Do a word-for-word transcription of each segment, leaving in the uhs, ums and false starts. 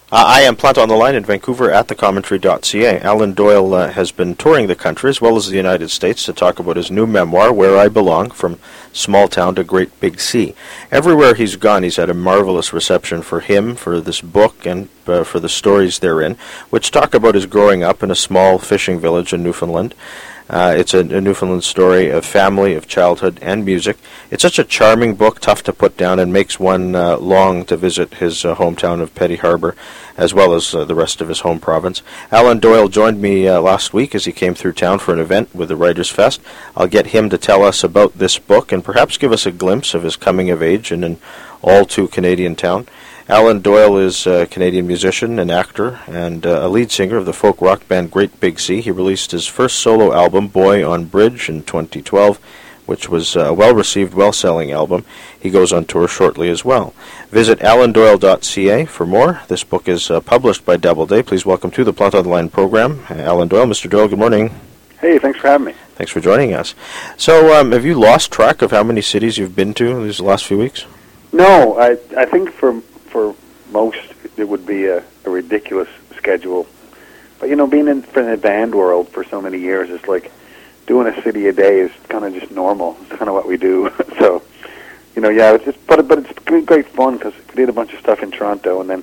Uh, I am Plant on the Line in Vancouver at the commentary dot c a. Alan Doyle uh, has been touring the country as well as the United States to talk about his new memoir, Where I Belong, From Small Town to Great Big Sea. Everywhere he's gone, he's had a marvelous reception for him, for this book, and uh, for the stories therein, which talk about his growing up in a small fishing village in Newfoundland. Uh, it's a, a Newfoundland story of family, of childhood, and music. It's such a charming book, tough to put down, and makes one uh, long to visit his uh, hometown of Petty Harbour, as well as uh, the rest of his home province. Alan Doyle joined me uh, last week as he came through town for an event with the Writers' Fest. I'll get him to tell us about this book and perhaps give us a glimpse of his coming of age in an all-too-Canadian town. Alan Doyle is a Canadian musician and actor and uh, a lead singer of the folk rock band Great Big Sea. He released his first solo album, Boy on Bridge, in twenty twelve, which was a well-received, well-selling album. He goes on tour shortly as well. Visit alan doyle dot c a for more. This book is uh, published by Doubleday. Please welcome to the Plant on the Line program, Alan Doyle. Mister Doyle, good morning. Hey, thanks for having me. Thanks for joining us. So, um, have you lost track of how many cities you've been to these last few weeks? No, I I think for for most it would be a, a ridiculous schedule. But, you know, being in, in the band world for so many years, it's like doing a city a day is kind of just normal. It's kind of what we do. So, you know, yeah, it's just, but, but it's been great fun because we did a bunch of stuff in Toronto and then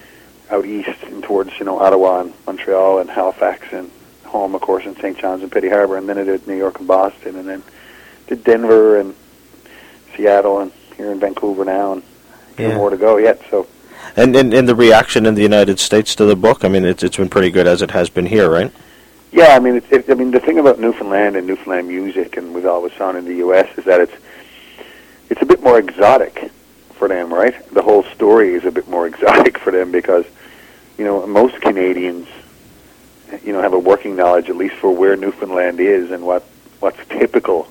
out east and towards, you know, Ottawa and Montreal and Halifax and home, of course, in Saint John's and Petty Harbour, and then I did New York and Boston, and then did Denver and Seattle and here in Vancouver now, and yeah. more to go yet, so. And, and and the reaction in the United States to the book, I mean, it's it's been pretty good as it has been here, right? Yeah, I mean, it, it, I mean, the thing about Newfoundland and Newfoundland music, and we've always found in the U S, is that it's it's a bit more exotic for them, right? The whole story is a bit more exotic for them because, you know, most Canadians, you know, have a working knowledge at least for where Newfoundland is and what what's typical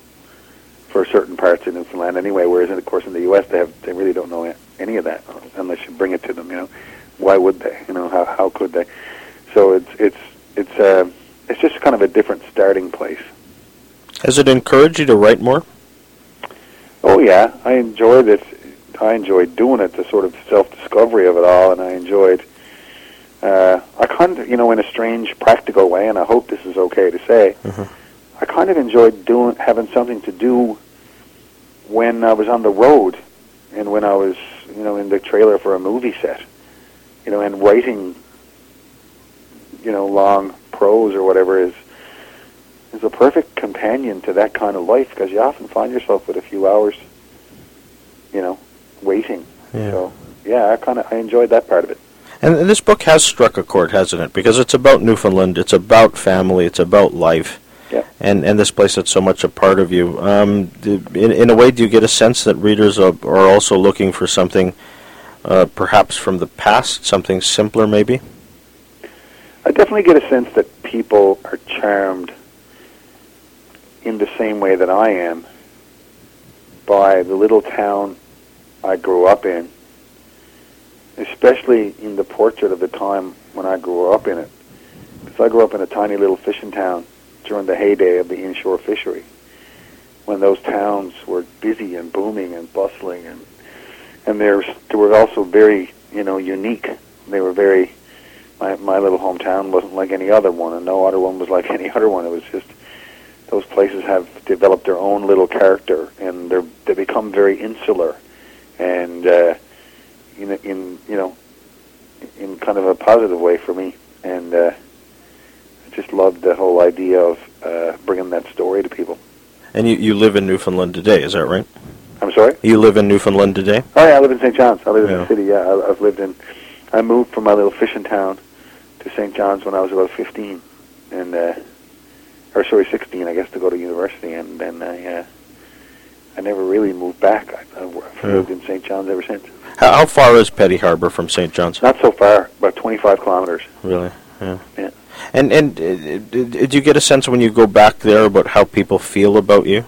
for certain parts of Newfoundland anyway, whereas, of course, in the U S they have they really don't know any of that unless you bring it to them, you know. Why would they? You know, how how could they? So it's it's it's uh, it's just kind of a different starting place. Has it encouraged you to write more? Oh, yeah. I enjoyed it. I enjoyed doing it, the sort of self-discovery of it all, and I enjoyed, uh, I kind of, you know, in a strange, practical way, and I hope this is okay to say, mm-hmm. I kind of enjoyed doing having something to do when I was on the road and when I was, you know, in the trailer for a movie set, you know, and writing, you know, long prose or whatever is is a perfect companion to that kind of life because you often find yourself with a few hours, you know, waiting. Yeah. So, yeah, I kind of I enjoyed that part of it. And this book has struck a chord, hasn't it? Because it's about Newfoundland, it's about family, it's about life. Yeah. And and this place that's so much a part of you. Um, in in a way, do you get a sense that readers are, are also looking for something, uh, perhaps from the past, something simpler, maybe? I definitely get a sense that people are charmed in the same way that I am by the little town I grew up in, especially in the portrait of the time when I grew up in it. Because I grew up in a tiny little fishing town during the heyday of the inshore fishery, when those towns were busy and booming and bustling, and and there's they were also very, you know, unique. They were very. My my little hometown wasn't like any other one, and no other one was like any other one. It was just those places have developed their own little character, and they they become very insular, and uh, in in you know in kind of a positive way for me, and. Uh, just loved the whole idea of uh, bringing that story to people. And you, you live in Newfoundland today, is that right? I'm sorry? You live in Newfoundland today? Oh, yeah, I live in Saint John's. I live yeah. in the city, yeah. I, I've lived in... I moved from my little fishing town to Saint John's when I was about fifteen, and uh, or sorry, sixteen, I guess, to go to university, and then I, uh, I never really moved back. I, I've yeah. lived in Saint John's ever since. How, how far is Petty Harbour from Saint John's? Not so far, about twenty-five kilometers. Really? Yeah. Yeah. And and uh, did you get a sense when you go back there about how people feel about you?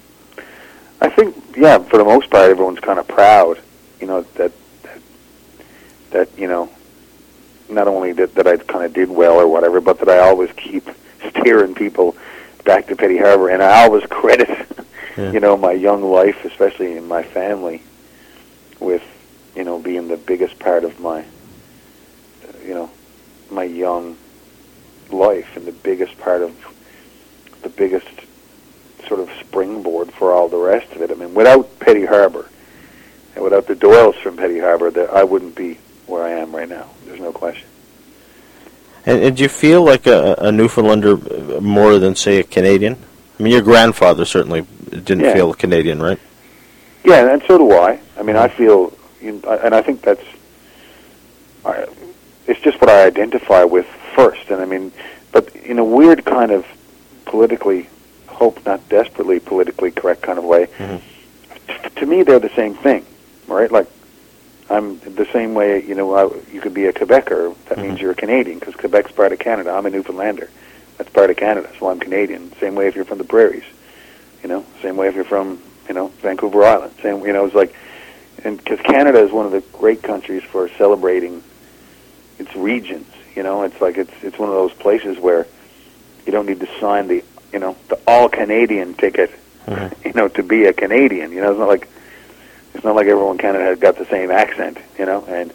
I think, yeah, for the most part, everyone's kind of proud, you know, that, that, that you know, not only that, that I kind of did well or whatever, but that I always keep steering people back to Petty Harbour, and I always credit, yeah. you know, my young life, especially in my family, with, you know, being the biggest part of my young life and the biggest part of the biggest sort of springboard for all the rest of it. I mean, without Petty Harbour and without the Doyles from Petty Harbour, that I wouldn't be where I am right now. There's no question. And, and do you feel like a, a Newfoundlander more than, say, a Canadian? I mean, your grandfather certainly didn't yeah. feel Canadian, right? Yeah, and so do I. I mean, I feel, you know, and I think that's, I, it's just what I identify with first. And I mean, but in a weird kind of politically, hope not desperately politically correct kind of way, mm-hmm. t- to me they're the same thing, right? Like, I'm the same way, you know, I, you could be a Quebecer, that mm-hmm. means you're a Canadian, because Quebec's part of Canada. I'm a Newfoundlander. That's part of Canada, so I'm Canadian. Same way if you're from the prairies, you know, same way if you're from, you know, Vancouver Island. Same, you know, it's like, and because Canada is one of the great countries for celebrating its regions, you know, it's like it's it's one of those places where you don't need to sign the, you know, the all-Canadian ticket, mm-hmm. you know, to be a Canadian. You know, it's not like it's not like everyone in Canada has got the same accent, you know, and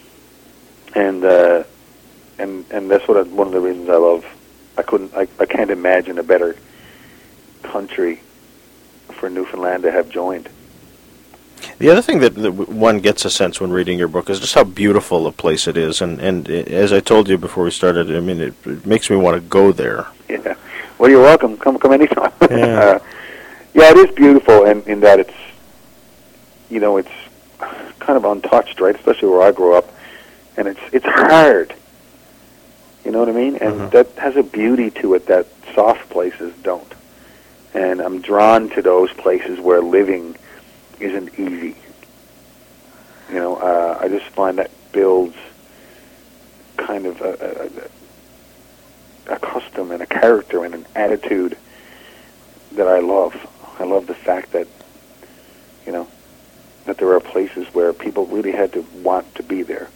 and uh, and and that's what I, one of the reasons I love. I couldn't, I, I can't imagine a better country for Newfoundland to have joined. The other thing that, that one gets a sense when reading your book is just how beautiful a place it is, and and as I told you before we started, I mean, it, it makes me want to go there. Yeah. Well, you're welcome. Come, come anytime. Yeah. uh, yeah, it is beautiful, and in, in that it's, you know, it's kind of untouched, right? Especially where I grew up, and it's it's hard. You know what I mean? And mm-hmm. that has a beauty to it that soft places don't. And I'm drawn to those places where living isn't easy. You know, uh, I just find that builds kind of a, a, a custom and a character and an attitude that I love. I love the fact that, you know, that there are places where people really had to want to be there.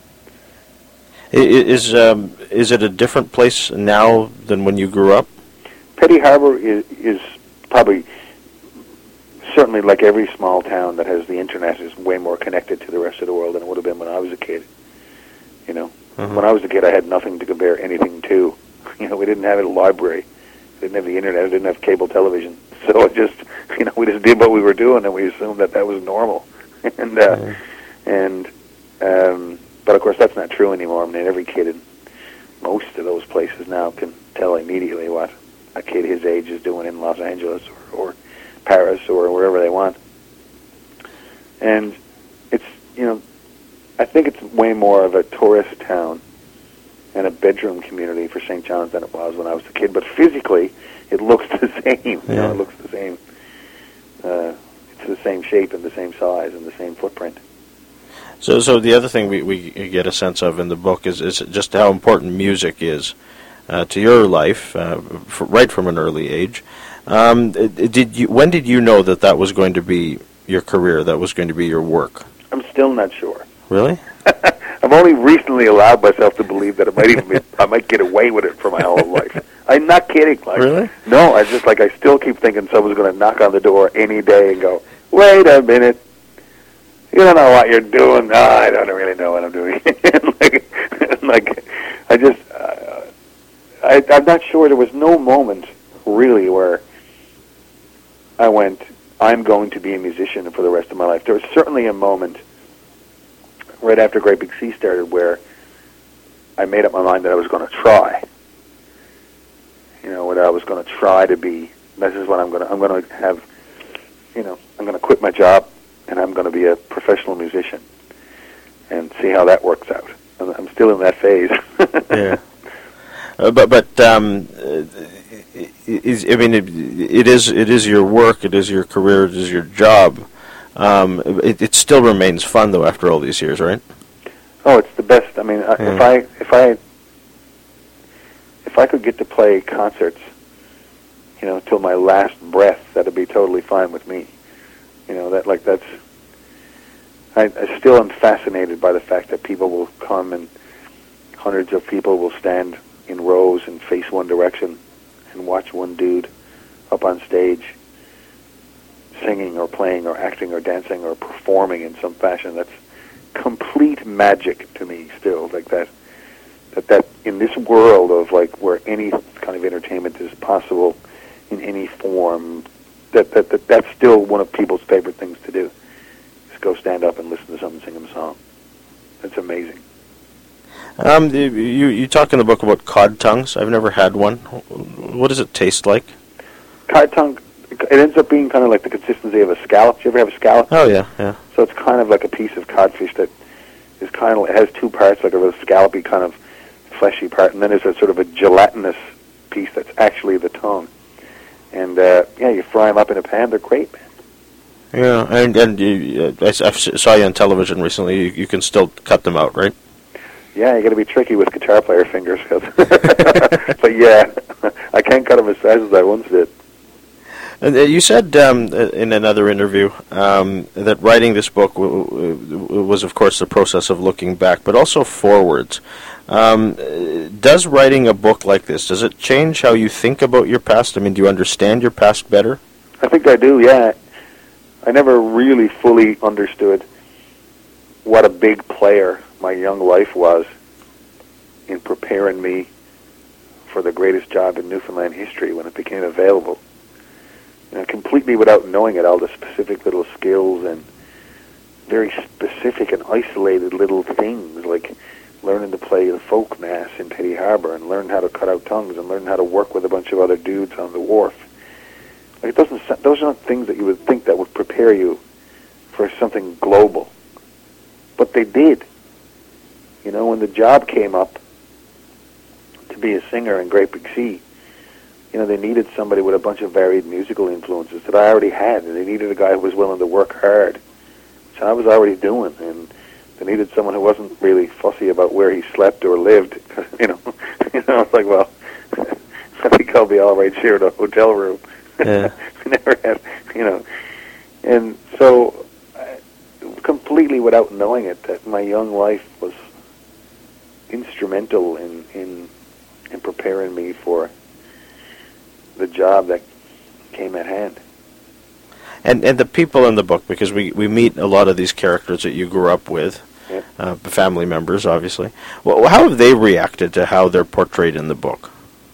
Is um, is it a different place now than when you grew up? Petty Harbour is, is probably, certainly like every small town that has the internet, is way more connected to the rest of the world than it would have been when I was a kid. You know, mm-hmm. when I was a kid, I had nothing to compare anything to. You know, we didn't have a library, we didn't have the internet, we didn't have cable television. So it just, you know, we just did what we were doing, and we assumed that that was normal. and uh, mm-hmm. and um, but of course, that's not true anymore. I mean, every kid in most of those places now can tell immediately what a kid his age is doing in Los Angeles or, or Paris or wherever they want. And it's, you know, I think it's way more of a tourist town and a bedroom community for Saint John's than it was when I was a kid. But physically, it looks the same. You know, it looks the same. Uh, it's the same shape and the same size and the same footprint. So, so the other thing we, we get a sense of in the book is, is just how important music is uh, to your life, uh, for, right from an early age. Um, did you? When did you know that that was going to be your career? That was going to be your work? I'm still not sure. Really? I've only recently allowed myself to believe that it might even be, I might get away with it for my whole life. I'm not kidding. Like, really? No, I just like I still keep thinking someone's going to knock on the door any day and go, "Wait a minute. You don't know what you're doing." No, I don't really know what I'm doing. like, like, I just, uh, I, I'm not sure. There was no moment, really, where I went, I'm going to be a musician for the rest of my life. There was certainly a moment right after Great Big Sea started where I made up my mind that I was going to try. You know, that I was going to try to be, this is what I'm going to, I'm going to have, you know, I'm going to quit my job, and I'm going to be a professional musician and see how that works out. I'm still in that phase. yeah, uh, but but um, is, I mean, it, it is it is your work, it is your career, it is your job. Um, it, it still remains fun though after all these years, right? Oh, it's the best. I mean, yeah. if I if I if I could get to play concerts, you know, till my last breath, that'd be totally fine with me. You know, that like that's. I, I still am fascinated by the fact that people will come and hundreds of people will stand in rows and face one direction and watch one dude up on stage singing or playing or acting or dancing or performing in some fashion. That's complete magic to me still. Like that, that that in this world of like where any kind of entertainment is possible in any form, that that, that that's still one of people's favorite things to do. Just go stand up and listen to someone sing them a song. That's amazing. Um, you you talk in the book about cod tongues. I've never had one. What does it taste like? Cod tongue, it ends up being kind of like the consistency of a scallop. Do you ever have a scallop? Oh yeah, yeah. So it's kind of like a piece of codfish that is kind of, it has two parts, like a scallopy kind of fleshy part, and then there's a sort of a gelatinous piece that's actually the tongue. And uh, yeah, you fry them up in a pan. They're great, man. Yeah, and and you, uh, I, I saw you on television recently. You, you can still cut them out, right? Yeah, you got to be tricky with guitar player fingers. But yeah, I can't cut them as fast as I once did. And uh, you said um, in another interview um, that writing this book w- w- was, of course, the process of looking back, but also forwards. Um, does writing a book like this, does it change how you think about your past? I mean, do you understand your past better? I think I do, yeah. I never really fully understood what a big player my young life was in preparing me for the greatest job in Newfoundland history when it became available. You know, completely without knowing it, all the specific little skills and very specific and isolated little things, like learning to play the folk mass in Petty Harbour and learning how to cut out tongues and learning how to work with a bunch of other dudes on the wharf. Like, it doesn't. Those aren't things that you would think that would prepare you for something global, but they did. You know, when the job came up to be a singer in Great Big Sea, you know, they needed somebody with a bunch of varied musical influences that I already had, and they needed a guy who was willing to work hard, which I was already doing, and they needed someone who wasn't really fussy about where he slept or lived. you know, you know, it's like, well, I think I'll be all right sharing a hotel room. Yeah. Never had, you know, and so uh, completely without knowing it, that my young life was instrumental in in in preparing me for the job that came at hand. And and the people in the book, because we, we meet a lot of these characters that you grew up with, Yeah. uh, family members, obviously. Well, how have they reacted to how they're portrayed in the book?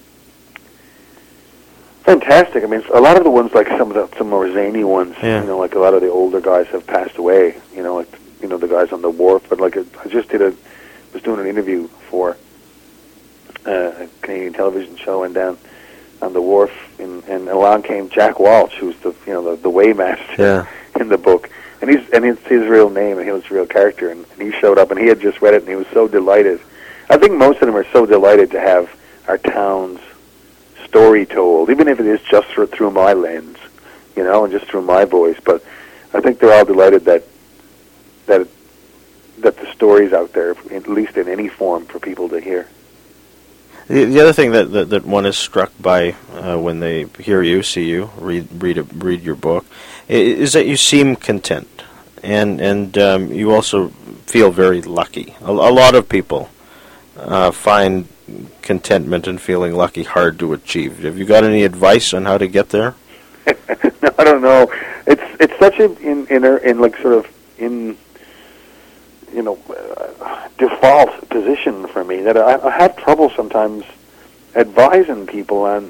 Fantastic. I mean, a lot of the ones, like some of the some more zany ones, Yeah. you know, like a lot of the older guys have passed away. You know, like you know the guys on the wharf. But like I just did a was doing an interview for uh, a Canadian television show, and down on the wharf, in, and along came Jack Walsh, who's the you know the, the waymaster Yeah. in the book, and he's and it's his real name, and he was a real character, and, and he showed up, and he had just read it, and he was so delighted. I think most of them are so delighted to have our town's story told, even if it is just for, through my lens, you know, and just through my voice. But I think they're all delighted that that that the story's out there, at least in any form, for people to hear. The, the other thing that, that, that one is struck by uh, when they hear you, see you, read read a, read your book, is that you seem content, and and um, you also feel very lucky. A, a lot of people uh, find contentment and feeling lucky hard to achieve. Have you got any advice on how to get there? No, I don't know. It's it's such a in in, in like sort of in you know uh, default position for me that I, I have trouble sometimes advising people on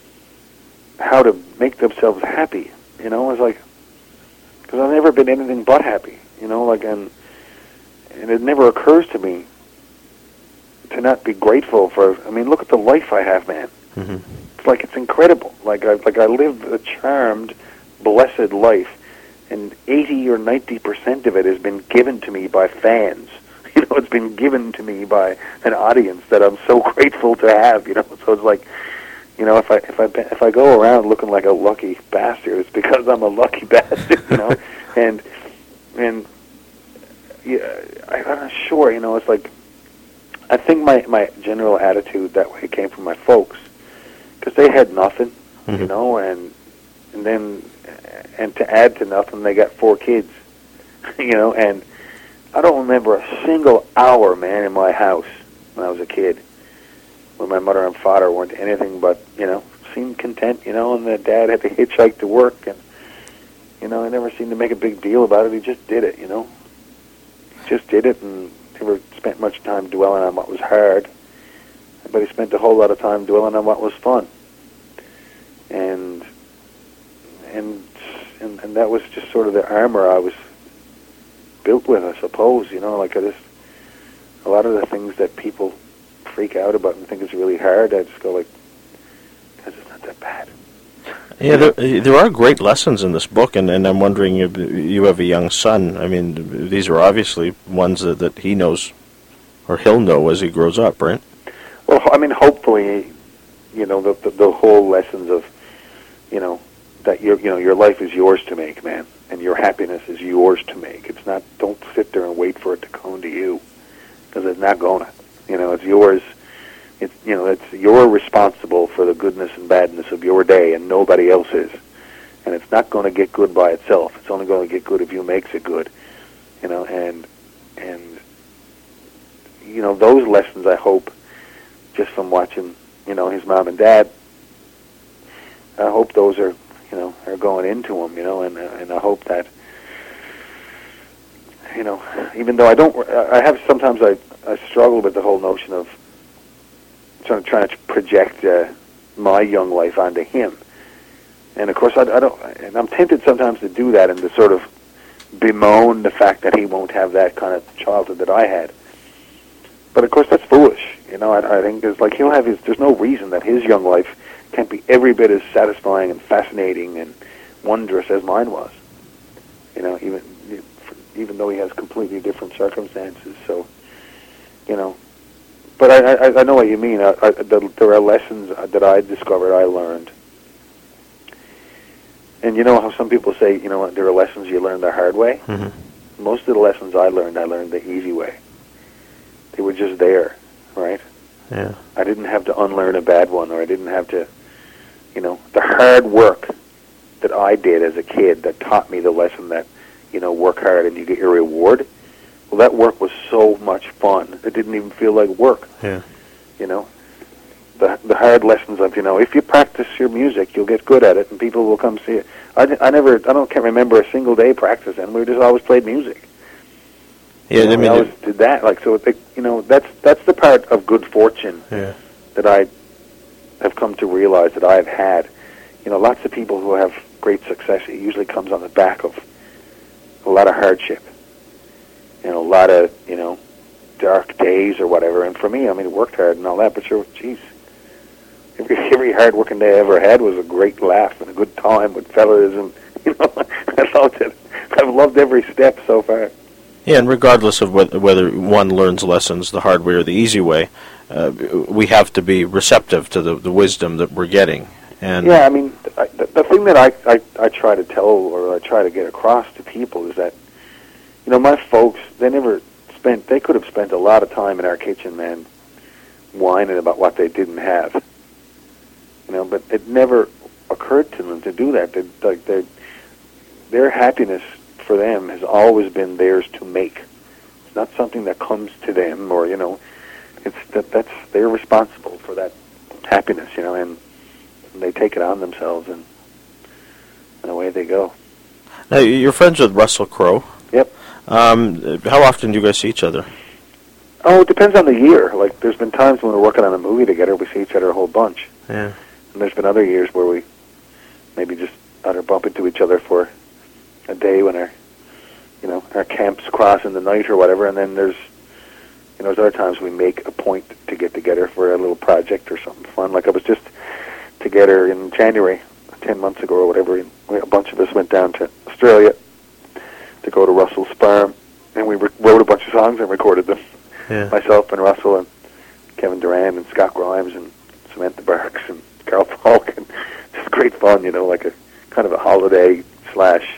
how to make themselves happy. You know, it's like, because I've never been anything but happy. You know, like and and it never occurs to me to not be grateful for. I mean, look at the life I have, man. Mm-hmm. It's like it's incredible. Like I like I live a charmed, blessed life, and eighty or ninety percent of it has been given to me by fans. You know, it's been given to me by an audience that I'm so grateful to have. You know, so it's like, you know, if I if I if I go around looking like a lucky bastard, it's because I'm a lucky bastard. You know, and and yeah, I, I'm not sure. You know, it's like, I think my, my general attitude that way came from my folks, because they had nothing, mm-hmm. you know, and and then and to add to nothing, they got four kids, you know, and I don't remember a single hour, man, in my house when I was a kid, when my mother and father weren't anything but, you know, seemed content, you know, and the dad had to hitchhike to work, and you know, I never seemed to make a big deal about it. He just did it, you know, he just did it, and never spent much time dwelling on what was hard. but he spent a whole lot of time dwelling on what was fun. And and and, and that was just sort of the armor I was built with, I suppose. You know, like I just, a lot of the things that people freak out about and think is really hard, I just go like, because it's not that bad. Yeah, there, there are great lessons in this book, and, and I'm wondering if you have a young son. I mean, these are obviously ones that, that he knows, or he'll know as he grows up, right? Well, I mean, hopefully, you know, the, the, the whole lessons of, you know, that your, you know, your life is yours to make, man, and your happiness is yours to make. It's not, don't sit there and wait for it to come to you, because it's not gonna. You know, it's yours. It's, you know, it's, you're responsible for the goodness and badness of your day, and nobody else is. And it's not going to get good by itself. It's only going to get good if you makes it good. You know, and and you know, those lessons, I hope, just from watching, you know, his mom and dad, I hope those are, you know, are going into him. You know, and and I hope that, you know, even though I don't, I have sometimes I I struggle with the whole notion of trying to trying to project uh, my young life onto him, and of course I, I don't. And I'm tempted sometimes to do that and to sort of bemoan the fact that he won't have that kind of childhood that I had. But of course that's foolish. You know, I, I think there's like he'll have his. There's no reason that his young life can't be every bit as satisfying and fascinating and wondrous as mine was. You know, even even though he has completely different circumstances. So, you know. But I, I, I know what you mean. I, I, the, there are lessons that I discovered, I learned. And you know how some people say, you know, there are lessons you learn the hard way? Mm-hmm. Most of the lessons I learned, I learned the easy way. They were just there, right? Yeah. I didn't have to unlearn a bad one, or I didn't have to, you know, the hard work that I did as a kid that taught me the lesson that, you know, work hard and you get your reward. Well, that work was so much fun. It didn't even feel like work. Yeah. You know, the the hard lessons of, you know, if you practice your music, you'll get good at it, and people will come see it. I, I never, I don't can't remember a single day practicing. We just always played music. Yeah, you know, I mean, we always did that. Like so, it, you know, that's that's the part of good fortune yeah. that I have come to realize that I've had. You know, lots of people who have great success, it usually comes on the back of a lot of hardship. And a lot of, you know, dark days or whatever. And for me, I mean, it worked hard and all that, but sure, geez, every, every hard-working day I ever had was a great laugh and a good time with fellas, and, you know, I loved it. I've loved every step so far. Yeah, and regardless of whether, whether one learns lessons the hard way or the easy way, uh, we have to be receptive to the, the wisdom that we're getting. And yeah, I mean, I, the, the thing that I, I, I try to tell or I try to get across to people is that, you know, my folks, they never spent, they could have spent a lot of time in our kitchen, man, whining about what they didn't have. You know, but it never occurred to them to do that. They, like, they, their happiness for them has always been theirs to make. It's not something that comes to them or, you know, it's that that's, they're responsible for that happiness, you know, and, and they take it on themselves, and, and away they go. Now, you're friends with Russell Crowe. Yep. Um, how often do you guys see each other? Oh, it depends on the year. Like, there's been times when we're working on a movie together, we see each other a whole bunch. Yeah. And there's been other years where we maybe just either bump into each other for a day when our, you know, our camps cross in the night or whatever, and then there's, you know, there's other times we make a point to get together for a little project or something fun. Like I was just together in January, ten months ago or whatever, and we, a bunch of us went down to Australia to go to Russell's farm, and we re- wrote a bunch of songs and recorded them. Yeah. Myself and Russell and Kevin Durant and Scott Grimes and Samantha Barks and Carl Falk, and just great fun, you know, like a kind of a holiday slash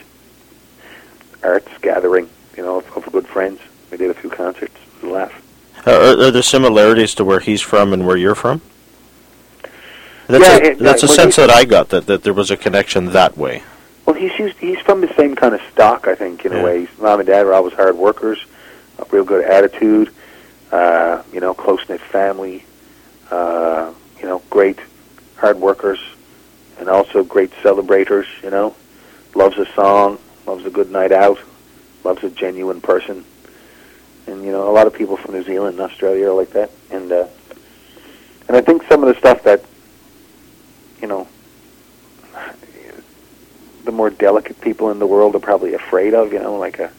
arts gathering, you know, of, of good friends. We did a few concerts. It was a laugh. Uh, are, are there similarities to where he's from and where you're from? That's yeah, a, it, that's uh, a sense that I got, that, that there was a connection that way. Well, he's used, he's from the same kind of stock, I think, in yeah. a way. His mom and dad were always hard workers, a real good attitude, uh, you know, close-knit family, uh, you know, great hard workers, and also great celebrators, you know. Loves a song, loves a good night out, loves a genuine person. And, you know, a lot of people from New Zealand and Australia are like that. And, uh, And I think some of the stuff that, you know, the more delicate people in the world are probably afraid of, you know, like a,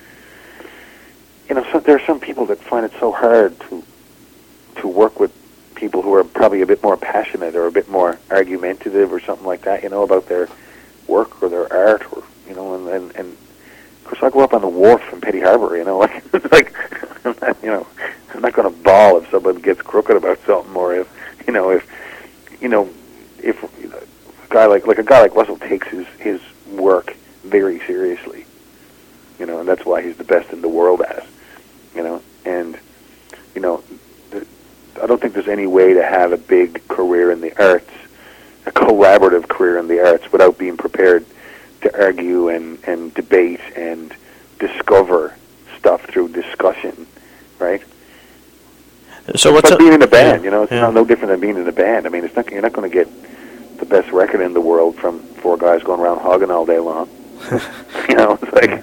you know, so there are some people that find it so hard to to work with people who are probably a bit more passionate or a bit more argumentative or something like that, you know, about their work or their art, or, you know, and, and, and of course I go up on the wharf in Petty Harbor, you know, like, like I'm not, you know, I'm not going to bawl if someone gets crooked about something, or if, you know, if, you know, if you know, a guy like, like a guy like Russell takes his, his work very seriously, you know, and that's why he's the best in the world at it, you know, and, you know, I don't think there's any way to have a big career in the arts, a collaborative career in the arts, without being prepared to argue and, and debate and discover stuff through discussion, right? So what's it's like a, being in a band, yeah, you know, it's yeah. not no different than being in a band. I mean, it's not, you're not going to get the best record in the world from four guys going around hogging all day long. You know, it's like...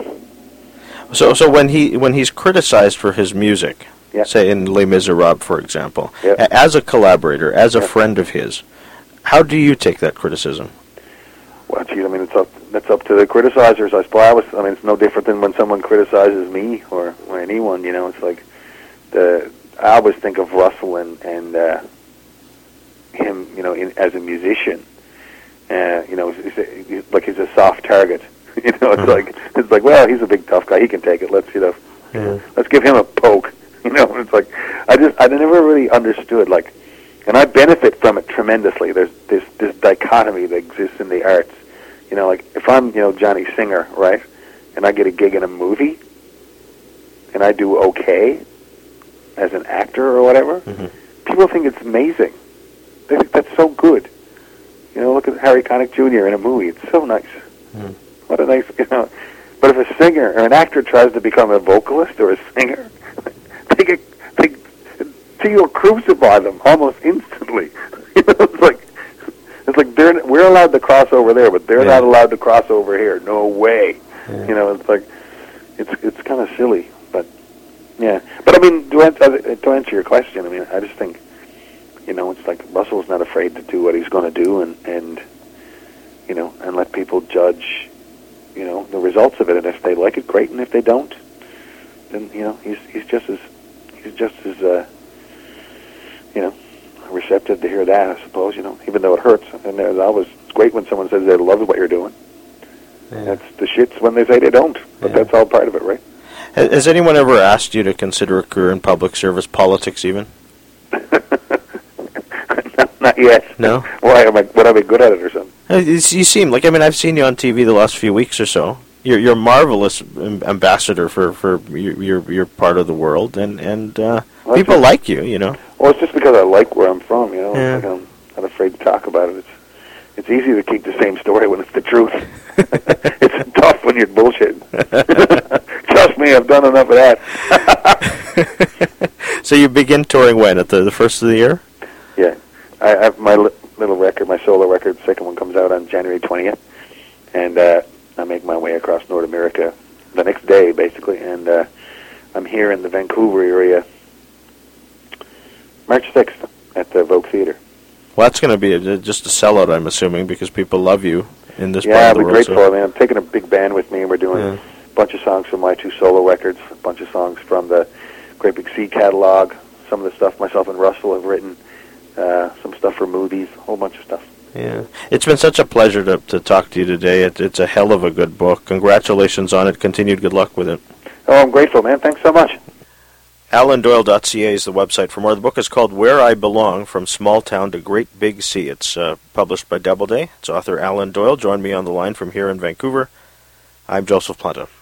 So, so when he when he's criticized for his music, yeah. say in Les Miserables, for example, yeah. a- as a collaborator, as a yeah. friend of his, how do you take that criticism? Well, geez, I mean, it's up that's up to the criticizers, I suppose. I, was, I mean, it's no different than when someone criticizes me or, or anyone. You know, it's like the I always think of Russell and and uh, him, you know, in, as a musician. Uh, you know, he's, he's, he's, like he's a soft target. You know, it's like it's like, well, he's a big tough guy. He can take it. Let's, you know, Yeah. let's give him a poke. You know, it's like I just I never really understood, like, and I benefit from it tremendously. There's this this dichotomy that exists in the arts. You know, like if I'm, you know, Johnny Singer, right, and I get a gig in a movie, and I do okay as an actor or whatever, Mm-hmm. people think it's amazing. They think that's so good. You know, look at Harry Connick Junior in a movie. It's so nice. Mm. What a nice, you know. But if a singer or an actor tries to become a vocalist or a singer, they get, they, you'll crucify them almost instantly. You know, it's like, it's like they're we're allowed to cross over there, but they're Yeah. not allowed to cross over here. No way. Yeah. You know, it's like, it's it's kind of silly, but yeah. But I mean, to answer, to answer your question, I mean, I just think, you know, it's like Russell's not afraid to do what he's going to do, and and you know, and let people judge, you know, the results of it, and if they like it, great, and if they don't, then, you know, he's he's just as he's just as uh, you know, receptive to hear that, I suppose, you know, even though it hurts. And there's always, it's great when someone says they love what you're doing. Yeah. That's the shits when they say they don't, but Yeah. that's all part of it, right? Has, has anyone ever asked you to consider a career in public service, politics even? not, not yet. No? Why am I? Would I be good at it or something? Uh, it's- You seem like, I mean, I've seen you on T V the last few weeks or so. You're you're a marvelous am- ambassador for for your your, your part of the world, and and uh, Well, people just- like you, you know. Well, it's just because I like where I'm from, you know. Yeah. It's like I'm not afraid to talk about it. It's it's easy to keep the same story when it's the truth. It's tough when you're bullshitting. Trust me, I've done enough of that. So you begin touring when, at the, the first of the year? Yeah, I have my li- little record, my solo record. The second one comes out on January twentieth, and uh, I make my way across North America the next day, basically. And uh, I'm here in the Vancouver area March sixth at the Vogue Theatre. Well, that's going to be a, just a sellout, I'm assuming, because people love you in this Yeah, part I'll of the be world. grateful. so- I mean, I'm taking a big band with me, and we're doing Yeah. a bunch of songs from my two solo records, a bunch of songs from the Great Big Sea catalog, some of the stuff myself and Russell have written, uh, some stuff for movies, a whole bunch of stuff. Yeah, it's been such a pleasure to to talk to you today. It, it's a hell of a good book. Congratulations on it. Continued good luck with it. Oh, I'm grateful, man. Thanks so much. alan doyle dot c a is the website for more. The book is called Where I Belong, From Small Town to Great Big Sea. It's uh, published by Doubleday. Its author, Alan Doyle, joined me on the line from here in Vancouver. I'm Joseph Planta.